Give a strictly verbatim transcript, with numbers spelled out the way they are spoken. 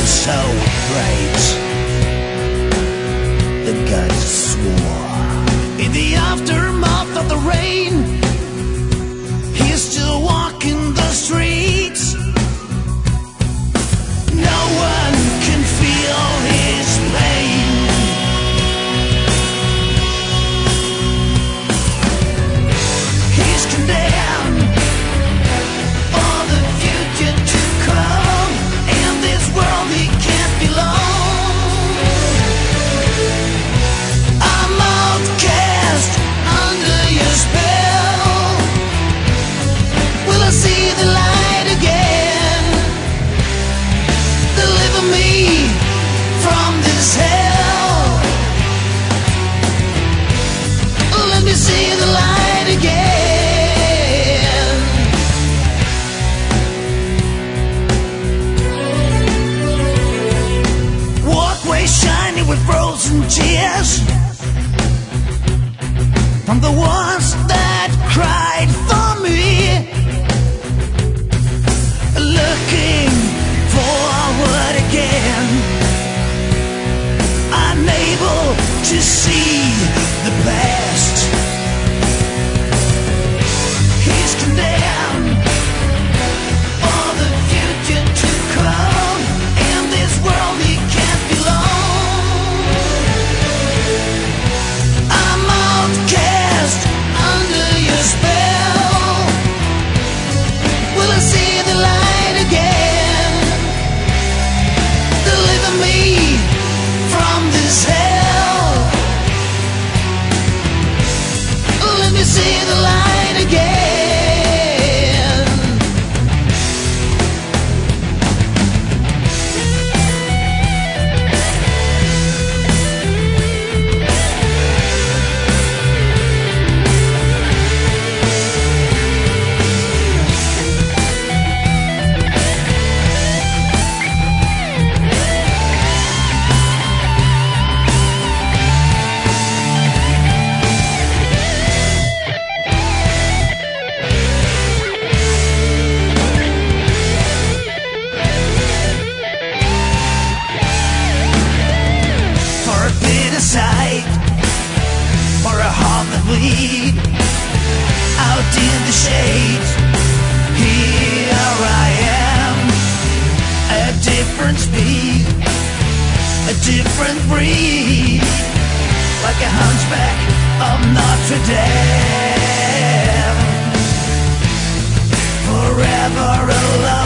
so great, the gods swore. In the aftermath of the rain, he's still walking the streets. No one can feel his pain. He's condemned for the future to come. In this world he can't belong. I'm outcast under your spell. Will I see the light again? Deliver me from this hell. Let me see the light again. Walkway shining with frozen tears from the ones that cried for me. Looking forward again, unable to see the past. He's condemned for the future to come. In this world he can't belong. I'm outcast under your spell. Will I see the light again? Deliver me from this hell. Let me see the light again. For a bitter sight, for a heart that bleed, out in the shade, here I am. A different speed, a different breed, like a hunchback of Notre Dame. Forever alone.